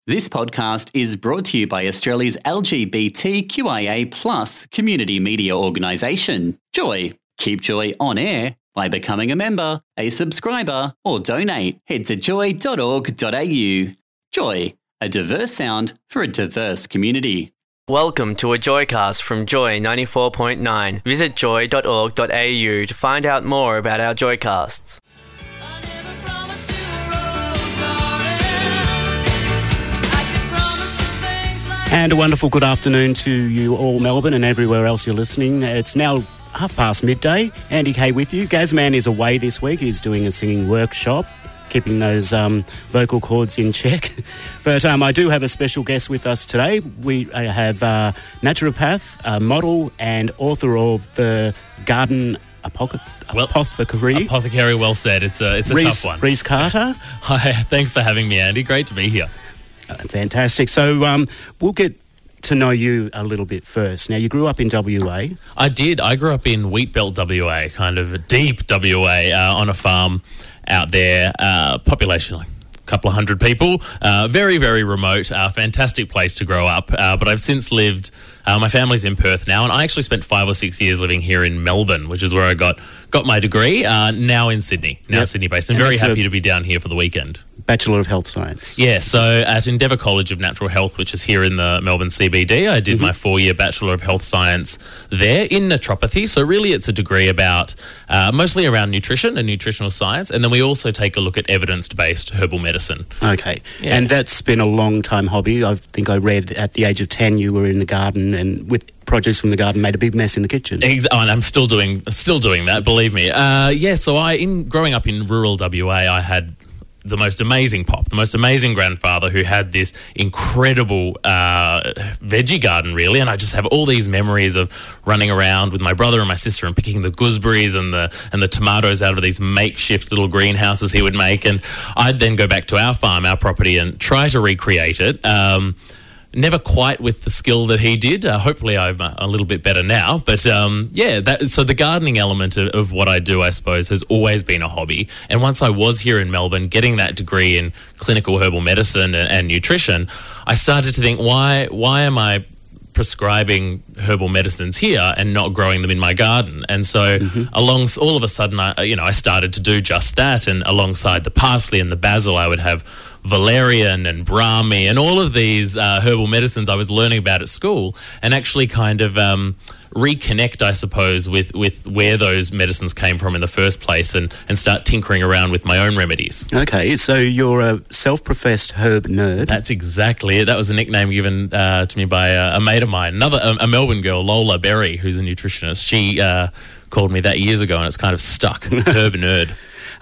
This podcast is brought to you by Australia's LGBTQIA+ community media organisation, Joy. Keep Joy on air by becoming a member, a subscriber, or donate. Head to joy.org.au. Joy, a diverse sound for a diverse community. Welcome to a Joycast from Joy 94.9. Visit joy.org.au to find out more about our Joycasts. And a wonderful good afternoon to you all, Melbourne, and everywhere else you're listening. It's now midday. Andy Kay with you. Gazman is away this week. He's doing a singing workshop, keeping those vocal cords in check. But I do have a special guest with us today. We have naturopath, model, and author of the Garden Apothecary. Apothecary, well said. It's a tough one. Rhys Carter. Hi, thanks for having me, Andy. Great to be here. Fantastic. So we'll get to know you a little bit first. Now, you grew up in WA. I did. I grew up in Wheatbelt, WA, kind of deep WA, on a farm out there. Population like a couple of hundred people. Very, very remote. Fantastic place to grow up. But I've since lived... my family's in Perth now, and I actually spent 5 or 6 years living here in Melbourne, which is where I got my degree, now in Sydney, Sydney-based. I'm very happy to be down here for the weekend. Bachelor of Health Science. Yeah, so at Endeavour College of Natural Health, which is here in the Melbourne CBD, I did my 4-year Bachelor of Health Science there in naturopathy. So really it's a degree about, mostly around nutrition and nutritional science, and then we also take a look at evidence-based herbal medicine. Okay, yeah. And that's been a long-time hobby. I think I read at the age of 10 you were in the garden and with produce from the garden made a big mess in the kitchen. And I'm still doing that, believe me. So growing up in rural WA, I had the most amazing grandfather who had this incredible veggie garden, really, and I just have all these memories of running around with my brother and my sister and picking the gooseberries and the tomatoes out of these makeshift little greenhouses he would make, and I'd then go back to our farm, our property, and try to recreate it. Never quite with the skill that he did. Hopefully I'm a little bit better now. But so the gardening element of what I do, I suppose, has always been a hobby. And once I was here in Melbourne, getting that degree in clinical herbal medicine and nutrition, I started to think, why am I prescribing herbal medicines here and not growing them in my garden? And so all of a sudden, I started to do just that. And alongside the parsley and the basil, I would have valerian and brahmi and all of these herbal medicines I was learning about at school, and actually kind of reconnect, I suppose, with where those medicines came from in the first place, and start tinkering around with my own remedies. Okay, so you're a self-professed herb nerd. That's exactly it. That was a nickname given to me by a mate of mine, a Melbourne girl, Lola Berry, who's a nutritionist. She called me that years ago, and it's kind of stuck. Herb nerd.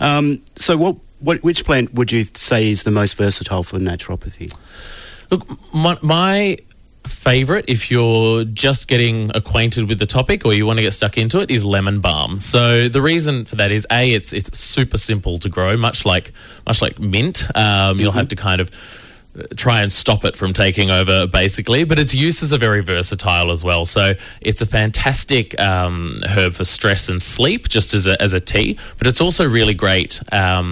So which plant would you say is the most versatile for naturopathy? Look, my favourite, if you're just getting acquainted with the topic or you want to get stuck into it, is lemon balm. So the reason for that is, it's super simple to grow, much like mint. You'll have to kind of try and stop it from taking over, basically, but its uses are very versatile as well. So it's a fantastic herb for stress and sleep, just as a tea, but it's also really great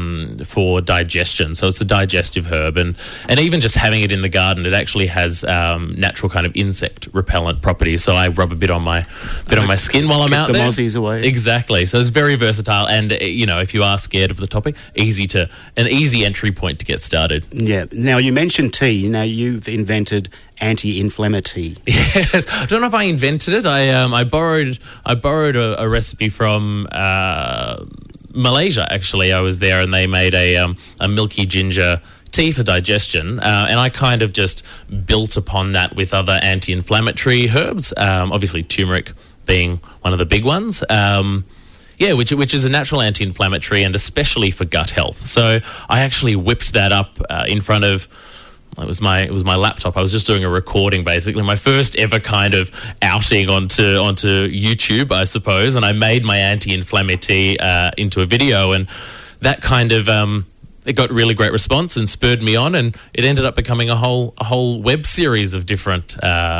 for digestion. So it's a digestive herb, and even just having it in the garden, it actually has natural kind of insect repellent properties. So I rub a bit on my skin while I'm out there. Keep the mozzies away. Exactly. So it's very versatile, and if you are scared of the topic, an easy entry point to get started. Yeah. Now, you mentioned tea. Now, you've invented anti-inflammatory. Yes, I don't know if I invented it. I borrowed a recipe from Malaysia. Actually, I was there, and they made a milky ginger tea for digestion, and I kind of just built upon that with other anti-inflammatory herbs. Obviously, turmeric being one of the big ones. Which is a natural anti-inflammatory, and especially for gut health. So I actually whipped that up in front of. It was my laptop. I was just doing a recording, basically, my first ever kind of outing onto YouTube, I suppose, and I made my anti-inflammatory into a video, and that kind of it got really great response and spurred me on, and it ended up becoming a whole web series of different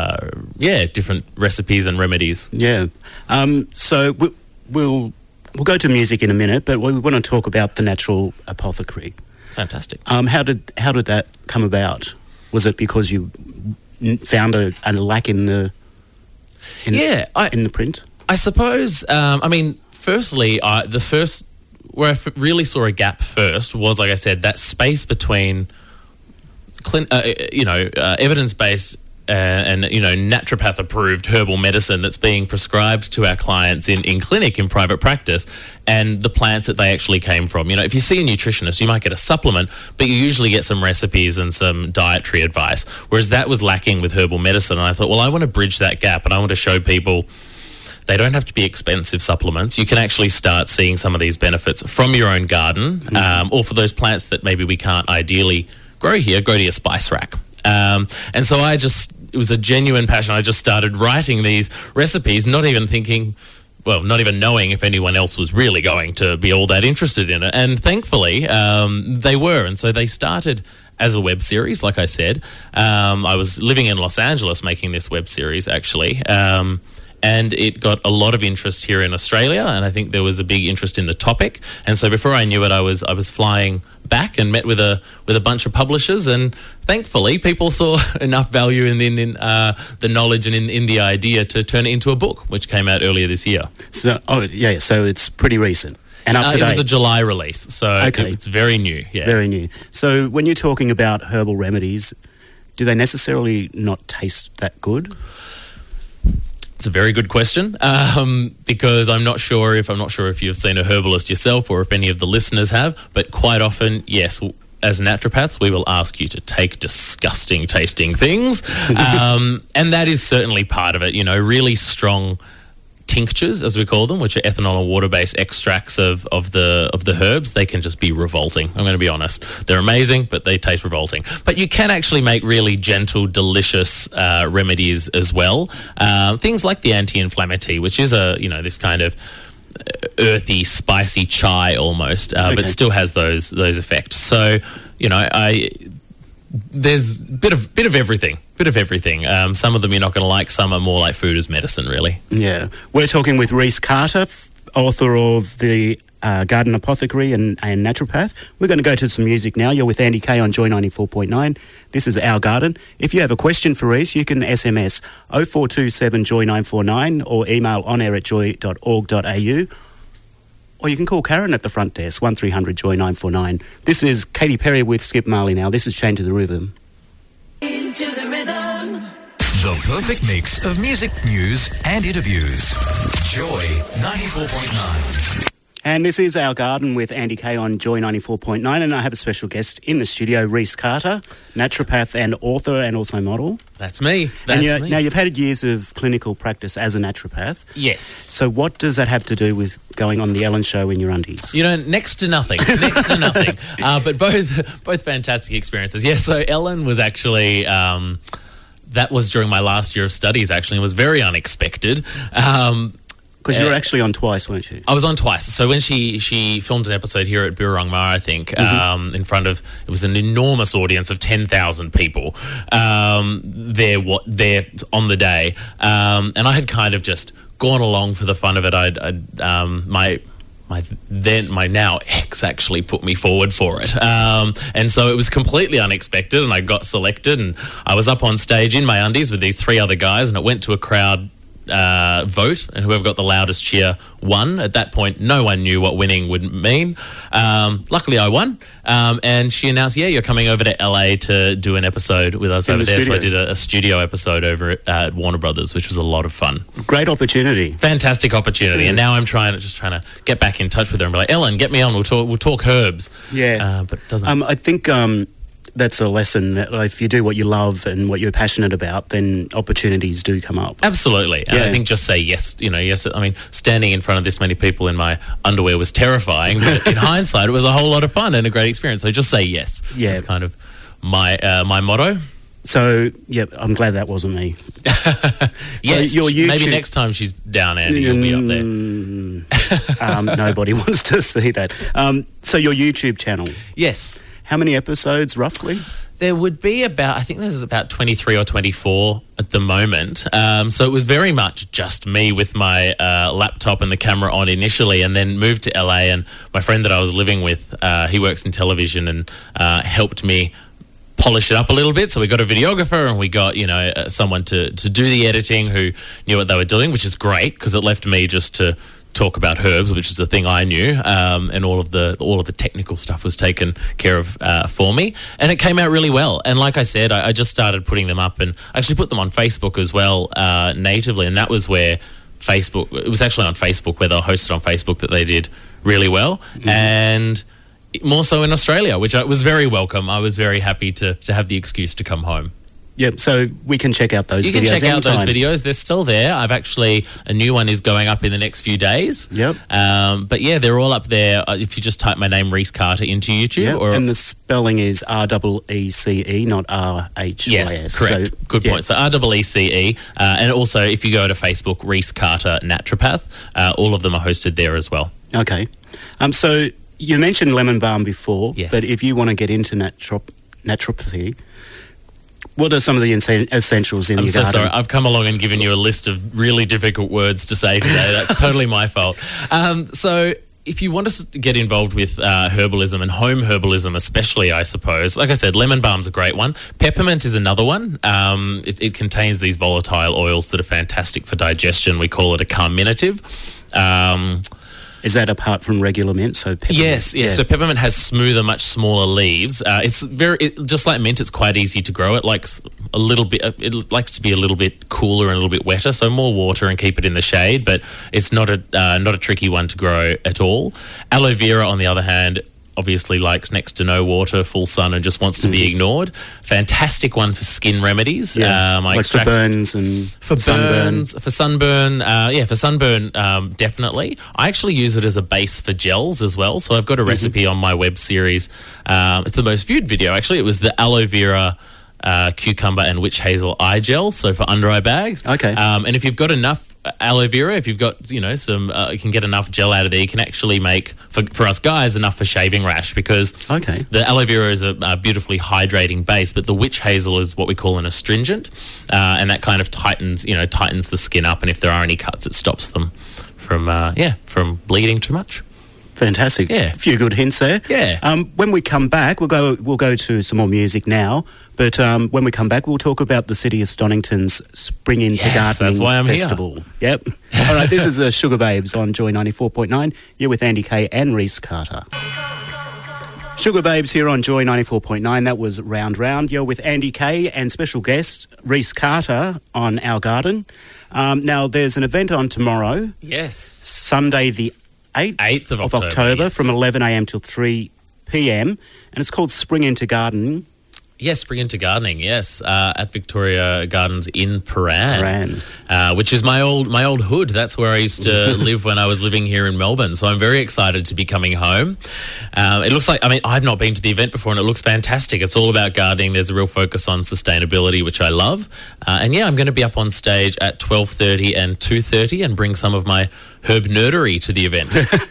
recipes and remedies. Yeah. So we'll go to music in a minute, but we want to talk about the Natural Apothecary. Fantastic. How did that come about? Was it because you found a lack in the in the print? I suppose. Firstly, the first where I really saw a gap first was, like I said, that space between evidence-based and naturopath-approved herbal medicine that's being prescribed to our clients in clinic, in private practice, and the plants that they actually came from. If you see a nutritionist, you might get a supplement, but you usually get some recipes and some dietary advice, whereas that was lacking with herbal medicine. And I thought, well, I want to bridge that gap, and I want to show people they don't have to be expensive supplements. You can actually start seeing some of these benefits from your own garden, or for those plants that maybe we can't ideally grow here, go to your spice rack. And so it was a genuine passion. I just started writing these recipes, not even knowing if anyone else was really going to be all that interested in it. And thankfully, they were. And so they started as a web series, like I said. I was living in Los Angeles making this web series, actually. And it got a lot of interest here in Australia, and I think there was a big interest in the topic. And so before I knew it, I was flying back and met with a bunch of publishers, and thankfully people saw enough value in the knowledge and in the idea to turn it into a book, which came out earlier this year. So it's pretty recent. And up to date. It was a July release, so it's very new. Yeah, very new. So when you're talking about herbal remedies, do they necessarily not taste that good? It's a very good question, because I'm not sure if you've seen a herbalist yourself or if any of the listeners have, but quite often, yes, as naturopaths, we will ask you to take disgusting tasting things, and that is certainly part of it. Really strong tinctures, as we call them, which are ethanol and water-based extracts of the herbs, they can just be revolting. I'm going to be honest. They're amazing, but they taste revolting. But you can actually make really gentle, delicious remedies as well. Things like the anti-inflammatory, which is this kind of earthy, spicy chai almost, but still has those effects. So, there's a bit of everything. Some of them you're not going to like. Some are more like food as medicine, really. Yeah. We're talking with Rhys Carter, author of the Garden Apothecary and naturopath. We're going to go to some music now. You're with Andy Kay on Joy 94.9. This is Our Garden. If you have a question for Rhys, you can SMS 0427 Joy 949 or email onair@joy.org.au. Or you can call Karen at the front desk, 1300 Joy 949. This is Katy Perry with Skip Marley now. This is Chain to the Rhythm. Into the rhythm. The perfect mix of music, news and interviews. Joy 94.9. And this is Our Garden with Andy Kay on Joy 94.9, and I have a special guest in the studio, Rhys Carter, naturopath and author and also model. That's me. Now, you've had years of clinical practice as a naturopath. Yes. So what does that have to do with going on the Ellen Show in your undies? Next to nothing. But both fantastic experiences. Yeah, so Ellen was actually... that was during my last year of studies, actually. It was very unexpected. Because you were actually on twice, weren't you? I was on twice. So when she filmed an episode here at Burrung Ma, I think, in front of, it was an enormous audience of 10,000 people there on the day. And I had kind of just gone along for the fun of it. My now ex actually put me forward for it. And so it was completely unexpected, and I got selected, and I was up on stage in my undies with these three other guys, and it went to a crowd vote, and whoever got the loudest cheer won. At that point, no one knew what winning would mean. Luckily, I won, and she announced, you're coming over to LA to do an episode with us over there. So I did a studio episode over at Warner Brothers, which was a lot of fun. Great opportunity. Fantastic opportunity. And now I'm trying to get back in touch with her and be like, Ellen, get me on. We'll talk herbs. Yeah. But it doesn't. I think that's a lesson that if you do what you love and what you're passionate about, then opportunities do come up. Absolutely. And I think just say yes. Yes. I mean, standing in front of this many people in my underwear was terrifying, but in hindsight, it was a whole lot of fun and a great experience. So just say yes. Yeah. That's kind of my motto. So, I'm glad that wasn't me. Yes, so maybe next time she's down, Andy, you'll be up there. Nobody wants to see that. So your YouTube channel. Yes. How many episodes, roughly? There would be I think there's about 23 or 24 at the moment. So it was very much just me with my laptop and the camera on initially, and then moved to LA, and my friend that I was living with, he works in television and helped me polish it up a little bit. So we got a videographer and we got, someone to do the editing who knew what they were doing, which is great because it left me just to talk about herbs, which is a thing I knew, and all of the technical stuff was taken care of for me, and it came out really well. And like I said, I just started putting them up, and I actually put them on Facebook as well, natively, and that was where it was actually on Facebook where they were hosted on Facebook that they did really well, and more so in Australia, which was very welcome. I was very happy to have the excuse to come home. Yep, so we can check out those videos. You can check out those anytime. videos. They're still there. A new one is going up in the next few days. Yep. But yeah, they're all up there. If you just type my name, Reece Carter, into YouTube. Yep. And the spelling is REECE, not RHYS. Yes, correct. So, good point. So REECE. And also, if you go to Facebook, Reece Carter Naturopath, all of them are hosted there as well. Okay. So you mentioned lemon balm before, Yes. but if you want to get into naturopathy, what are some of the essentials in I'm your so garden? sorry. I've come along and given you a list of really difficult words to say today. That's totally my fault. So if you want to get involved with herbalism and home herbalism especially, I suppose, like I said, lemon balm's a great one. Peppermint is another one. It contains these volatile oils that are fantastic for digestion. We call it a carminative. Is that apart from regular mint? So peppermint? Yes. Yeah. So peppermint has smoother, much smaller leaves. It's just like mint. It's quite easy to grow. It likes a little bit. It likes to be a little bit cooler and a little bit wetter. So more water and keep it in the shade. But it's not a tricky one to grow at all. Aloe vera, on the other hand, obviously likes next to no water, full sun, and just wants to be ignored. Fantastic one for skin remedies. Yeah. For burns and sunburn. For sunburn, definitely. I actually use it as a base for gels as well. So I've got a recipe on my web series. It's the most viewed video, actually. It was the aloe vera, cucumber and witch hazel eye gel, so for under eye bags. Okay. And if you've got enough aloe vera, if you've got, some, you can get enough gel out of there, you can actually make, for us guys, enough for shaving rash, because the aloe vera is a beautifully hydrating base, but the witch hazel is what we call an astringent, and that kind of tightens the skin up, and if there are any cuts, it stops them from bleeding too much. Fantastic. Yeah. A few good hints there. Yeah. When we come back, we'll go to some more music now, but when we come back, we'll talk about the City of Stonington's Spring Into Gardening that's why I'm Festival. Here. Yep. All right, this is Sugar Babes on Joy 94.9. You're with Andy Kay and Reece Carter. Sugar Babes here on Joy 94.9. That was Round Round. You're with Andy Kay and special guest Reece Carter on Our Garden. Now, there's an event on tomorrow. Yes. Sunday the 8th of October yes. from 11 a.m. till 3 p.m. and it's called Spring Into Gardening. Yes, Spring Into Gardening, yes, at Victoria Gardens in Paran. Which is my old hood. That's where I used to live when I was living here in Melbourne. So I'm very excited to be coming home. It looks like, I've not been to the event before and it looks fantastic. It's all about gardening. There's a real focus on sustainability, which I love. I'm going to be up on stage at 12:30 and 2:30 and bring some of my herb nerdery to the event.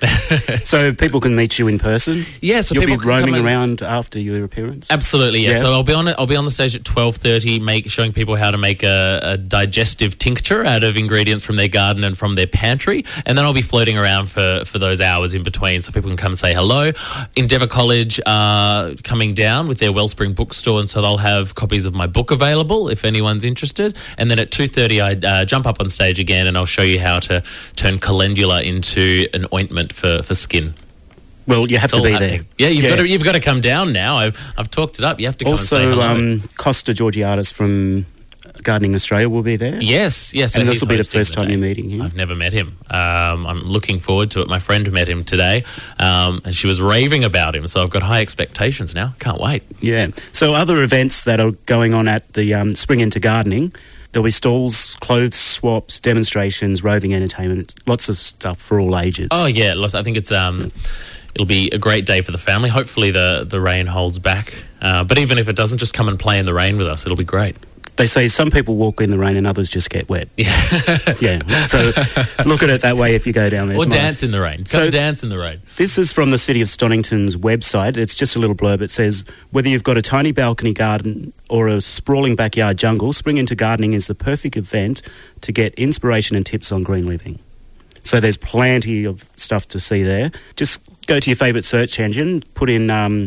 So people can meet you in person? Yeah, so you'll people be can roaming come around after your appearance? Absolutely, yeah. Yeah. So I'll be on the stage at 12:30, showing people how to make a digestive tincture out of ingredients from their garden and from their pantry, and then I'll be floating around for those hours in between, so people can come say hello. Endeavour College are coming down with their Wellspring bookstore, and so they'll have copies of my book available if anyone's interested. And then at 2:30, I jump up on stage again, and I'll show you how to turn calendula into an ointment for skin. Well, you have to be happening. there. Yeah, you've got to come down now. I've talked it up. You have to come also, and say hello. Costa Georgiadis from Gardening Australia will be there. Yes. And this will be the first time you're meeting him. I've never met him. I'm looking forward to it. My friend met him today, and she was raving about him. So I've got high expectations now. Can't wait. Yeah. So other events that are going on at the Spring Into Gardening. There'll be stalls, clothes swaps, demonstrations, roving entertainment, lots of stuff for all ages. Oh yeah, I think it's it'll be a great day for the family. Hopefully the rain holds back, but even if it doesn't, just come and play in the rain with us. It'll be great. They say some people walk in the rain and others just get wet. Yeah. Yeah. So look at it that way if you go down there. Or tomorrow. dance in the rain. Come dance in the rain. This is from the City of Stonington's website. It's just a little blurb. It says, whether you've got a tiny balcony garden or a sprawling backyard jungle, Spring Into Gardening is the perfect event to get inspiration and tips on green living. So there's plenty of stuff to see there. Just go to your favourite search engine, put in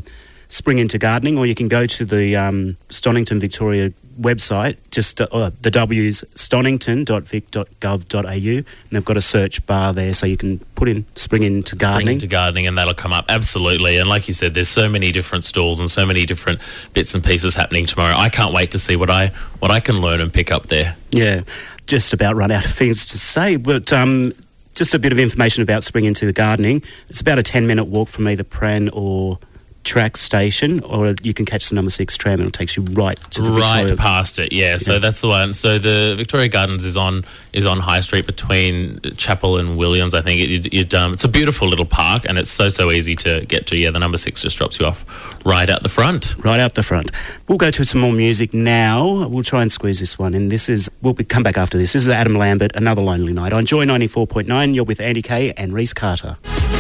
Spring Into Gardening, or you can go to the Stonington, Victoria website, just the W's stonington.vic.gov.au, and they've got a search bar there, so you can put in Spring Into Gardening. Spring Into Gardening, and that'll come up, absolutely. And like you said, there's so many different stalls and so many different bits and pieces happening tomorrow. I can't wait to see what I can learn and pick up there. Yeah, just about run out of things to say, but just a bit of information about Spring Into Gardening. It's about a 10-minute walk from either Pran or Track Station, or you can catch the number 6 tram and it takes you right to the Victoria. Right past it, yeah. So that's the one. So the Victoria Gardens is on High Street between Chapel and Williams. I think it's a beautiful little park, and it's so easy to get to. Yeah, the number 6 just drops you off right out the front. Right out the front. We'll go to some more music now. We'll try and squeeze this one in. We'll come back after this. This is Adam Lambert, Another Lonely Night on Joy 94.9. You're with Andy Kay and Reese Carter.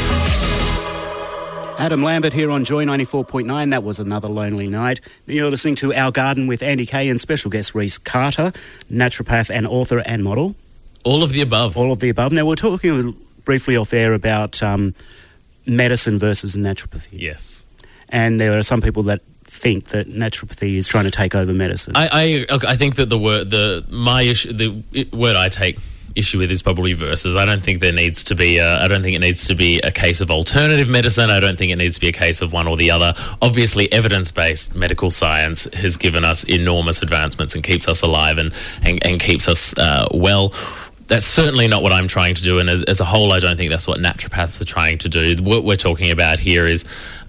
Adam Lambert here on Joy 94.9. That was Another Lonely Night. You're listening to Our Garden with Andy Kay and special guest Reese Carter, naturopath and author and model. All of the above. All of the above. Now, we're talking briefly off air about medicine versus naturopathy. Yes. And there are some people that think that naturopathy is trying to take over medicine. I think that the word I take issue with is probably versus. I don't think it needs to be a case of alternative medicine. I don't think it needs to be a case of one or the other. Obviously, evidence-based medical science has given us enormous advancements and keeps us alive and keeps us well. That's certainly not what I'm trying to do, and as a whole, I don't think that's what naturopaths are trying to do. What we're talking about here is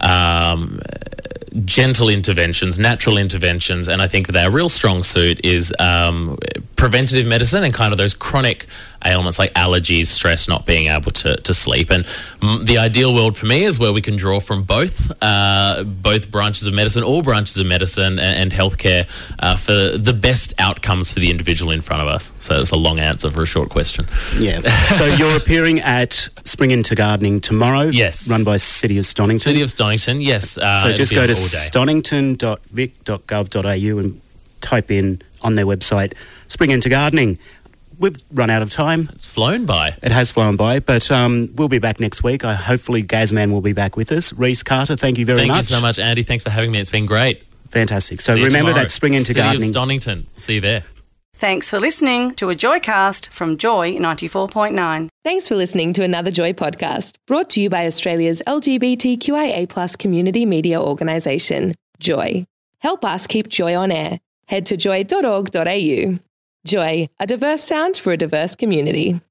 gentle interventions, natural interventions, and I think that our real strong suit is preventative medicine and kind of those chronic ailments like allergies, stress, not being able to sleep. And the ideal world for me is where we can draw from both branches of medicine, all branches of medicine and healthcare for the best outcomes for the individual in front of us. So it's a long answer for a short question. Yeah. So you're appearing at Spring Into Gardening tomorrow. Yes. Run by City of Stonington. City of Stonington, yes. So just go to stonington.vic.gov.au and type in on their website Spring Into Gardening. We've run out of time. It's flown by. It has flown by, but we'll be back next week. Hopefully Gazman will be back with us. Reese Carter, thank you very much. Thank you so much, Andy. Thanks for having me. It's been great. Fantastic. So remember that Spring Into Gardening. City of Stonington. See you there. Thanks for listening to a Joycast from Joy 94.9. Thanks for listening to another Joy podcast, brought to you by Australia's LGBTQIA+ community media organisation, Joy. Help us keep Joy on air. Head to joy.org.au. Joy, a diverse sound for a diverse community.